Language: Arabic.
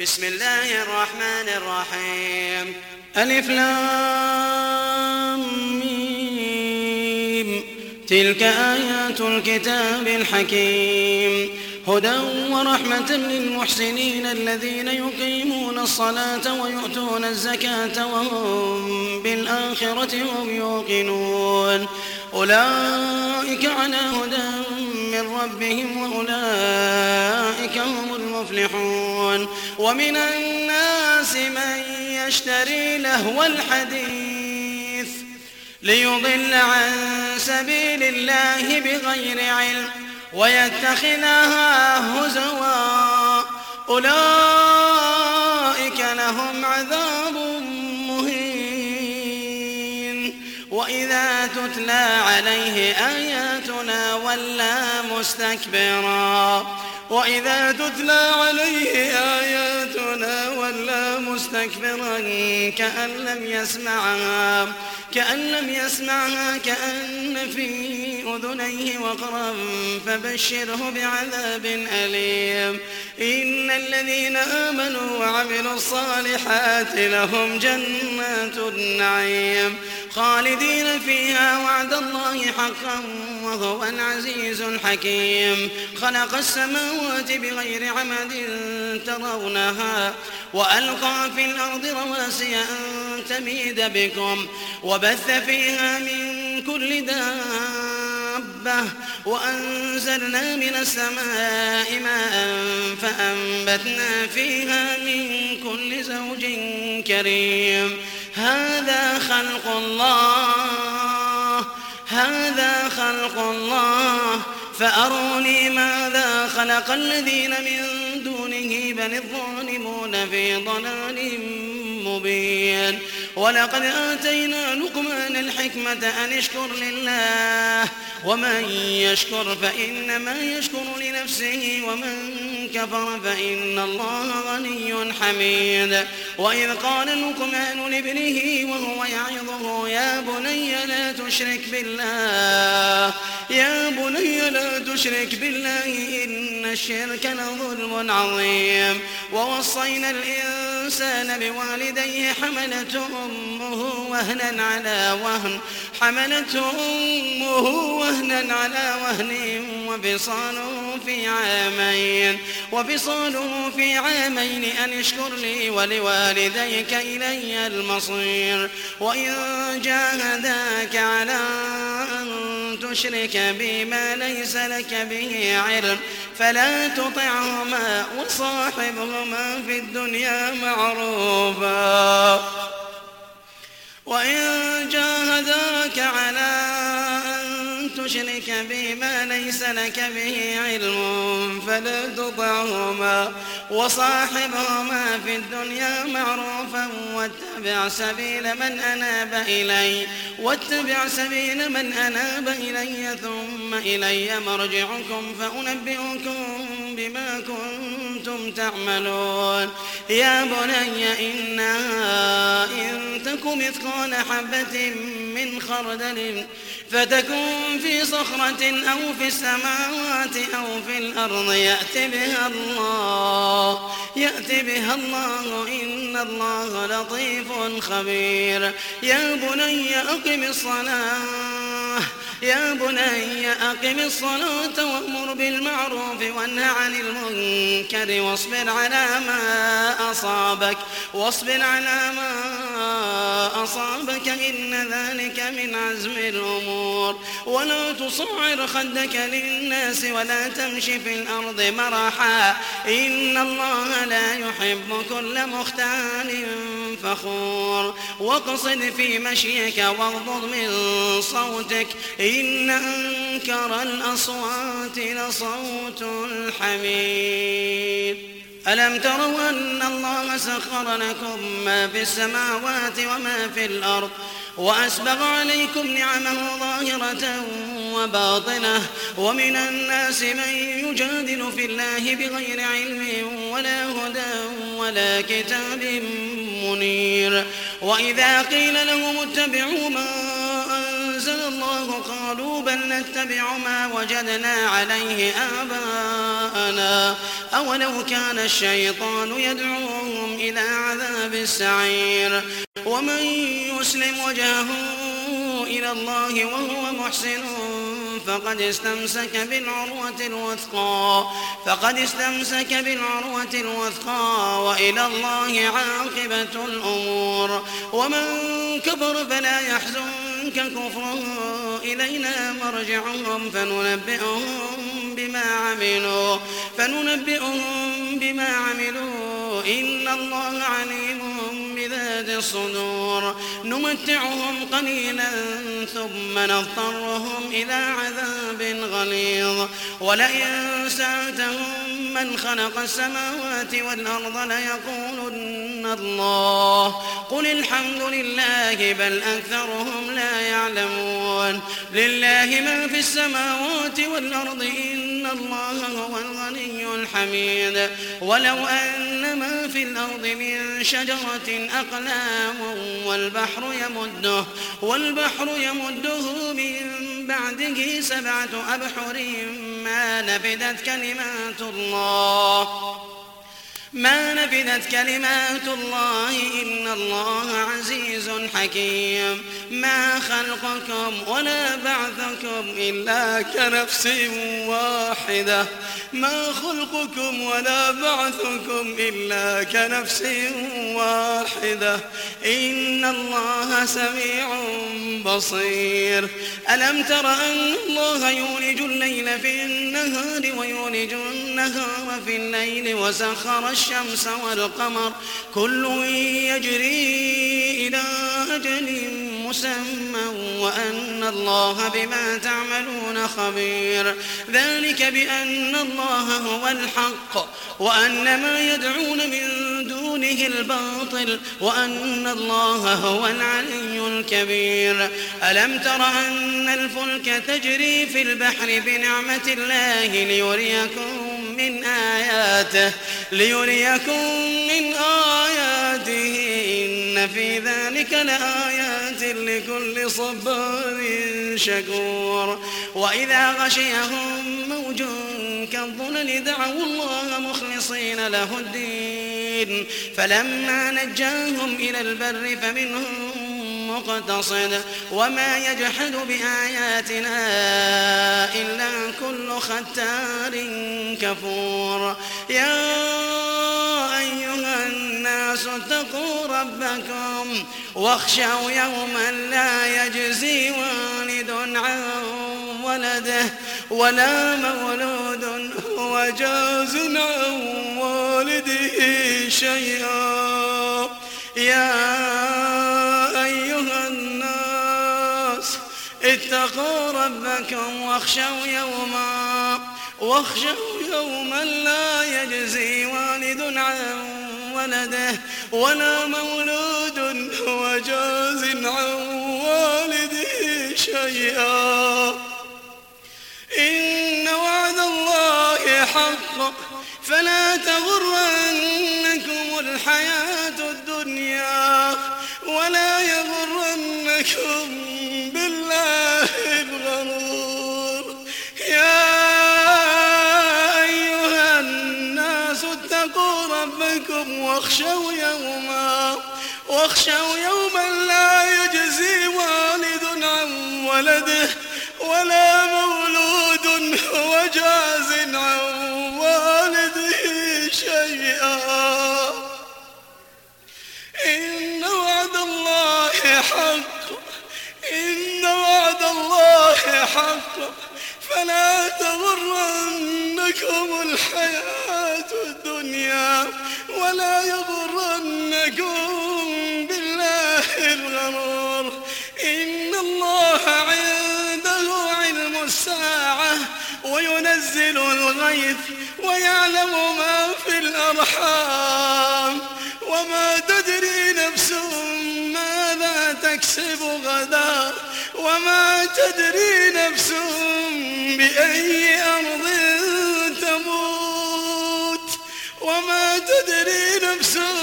بسم الله الرحمن الرحيم. ألف لام ميم. تلك آيات الكتاب الحكيم. هدى ورحمة للمحسنين الذين يقيمون الصلاة ويؤتون الزكاة وهم بالآخرة هم يوقنون. أولئك على هدى من ربهم وأولئك هم المفلحون. ومن الناس من يشتري لهو الحديث ليضل عن سبيل الله بغير علم ويتخذها هزوا. أولئك لهم عذاب مهين. وإذا تتلى عليه آياتنا ولى مستكبرا كأن لم يسمعها كأن في أذنيه وقرا فبشره بعذاب أليم. إن الذين آمنوا وعملوا الصالحات لهم جنات النعيم خالدين فيها وعد الله حقا وهو العزيز الحكيم. خلق السماوات بغير عمد ترونها وألقى في الأرض رواسي أن تميد بكم وبث فيها من كل دابة وأنزلنا من السماء ماء فأنبتنا فيها من كل زوج كريم. هذا خلق الله فأروني ماذا خلق الذين من دونه بل الظالمون في ضلال مبين. ولقد آتينا لقمان الحكمة أن اشكر لله ومن يشكر فإنما يشكر لنفسه ومن كفر فإن الله غني حميد. وإذ قال لقمان لابنه وهو يعظه يا بني لا تشرك بالله إن الشرك لظلم عظيم. ووصينا الإنسان بوالديه حملته أمه وهنا على وهن وفصاله في عامين أن اشكر لي ولوالديك إلي المصير. وإن جاهداك على أن تشرك بما ليس لك به علم فلا تطعهما وصاحبهما في الدنيا معروفا. وإن جاهداك على أن تشرك بما ليس لك به علم فلا تطعهما وصاحبهما في الدنيا معروفا واتبع سبيل من أناب إلي ثم إلي مرجعكم فأنبئكم بما كنتم تعملون. يا بني إنها إن تك مثقال حبة من خردل فتكن في صخرة أو في السماوات أو في الأرض يأت بها الله إن الله لطيف خبير. يا بني أقم الصلاة وأمر بالمعروف وانه عن المنكر واصبر على ما أصابك إن ذلك من عزم الأمور. ولا تصعر خدك للناس ولا تمشي في الأرض مرحا إن الله لا يحب كل مختال فخور. واقصد في مشيك واغضض من صوتك إن أنكر الأصوات لصوت الحمير. ألم تروا أن الله سخر لكم ما في السماوات وما في الأرض وأسبغ عليكم نعمه ظاهرة وباطنة. ومن الناس من يجادل في الله بغير علم ولا هدى ولا كتاب منير. وإذا قيل لهم اتبعوا ما أنزل الله قالوا قالوا بل نتبع ما وجدنا عليه آباءنا أولو كان الشيطان يدعوهم إلى عذاب السعير ومن يسلم وجهه إلى الله وهو محسن فقد استمسك بالعروة الوثقى وإلى الله عاقبة الأمور ومن كفر فلا يحزنك كفره إلينا مرجعهم فننبئهم بما عملوا إن الله عليم بذات الصدور نمتعهم قليلا ثم نضطرهم إلى عذاب غليظ ولئن سألتهم من خلق السماوات والأرض ليقولن الله قل الحمد لله بل أكثرهم لا يعلمون لله ما في السماوات والأرض إن الله هو الغني الحميد ولو أن ما في الأرض من شجرة أقلام والبحر يمده من بعده 7 أبحر ما نفدت كلمات الله إن الله عزيز حكيم ما خلقكم ولا بعثكم إلا كنفس واحدة إن الله سميع بصير ألم تر أن الله يولج الليل في النهار ويولج النهار في الليل وسخر الشمس والقمر كل يجري إلى أجل مسمى وأن الله بما تعملون خبير ذلك بأن الله هو الحق وأن ما يدعون من دونه الباطل وأن الله هو العلي الكبير ألم تر أن الفلك تجري في البحر بنعمة الله ليريكم من آياته إن في ذلك لآيات لكل صبار شكور وإذا غشيهم موج كالظلل دعوا الله مخلصين له الدين فلما نجاهم إلى البر فمنهم مقتصد وما يجحد بآياتنا إلا كل ختار كفور يا أيها الناس اتقوا ربكم واخشوا يوما لا يجزي والد عن ولده ولا مولود هو جاز عن والده شيئا يا أيها الناس اتقوا ربكم واخشوا يوما لا يجزي والد عن ولده ولا مولود هو جاز عن والده شيئا إن وعد الله حق فلا تغرنكم الحياة الدنيا ولا يغرنكم بالله الغرور يا أيها الناس اتقوا ربكم واخشوا يوما لا يجزي والد عن ولده ولا مولود هو جاز عن والده شيئا إن وعد الله حق فلا تغرنكم الحياة الدنيا ولا يغرنكم بالله الغرور إن الله عنده علم الساعة وينزل الغيث ويعلم ما في الأرحام وما تدري نفس ماذا تكسب غدا وما تدري نفس بأي أرض تموت وما تدري نفس